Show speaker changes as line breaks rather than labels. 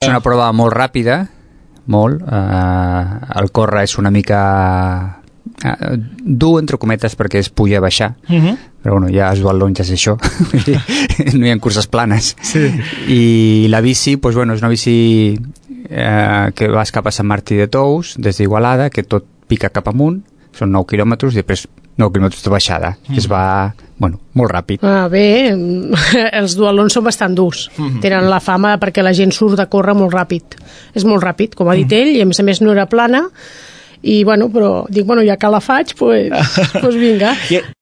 És una prova molt ràpida, molt. El córrer és una mica dur, entre cometes, perquè és pujar a baixar. Però bueno, ja els duatlons ja és això. No hi ha curses planes.
Sí.
I la bici, doncs, bueno, és una bici que vas cap a Sant Martí de Tous, des d'Igualada, que tot pica cap amunt, són 9 quilòmetres, i després 9 quilòmetres de baixada, que es va, bueno, molt ràpid.
Bé, els duatlons són bastant durs. Tenen la fama perquè la gent surt de córrer molt ràpid. És molt ràpid, com ha dit ell, i a més no era plana, i bueno, però dic, bueno, ja que la faig, doncs vinga.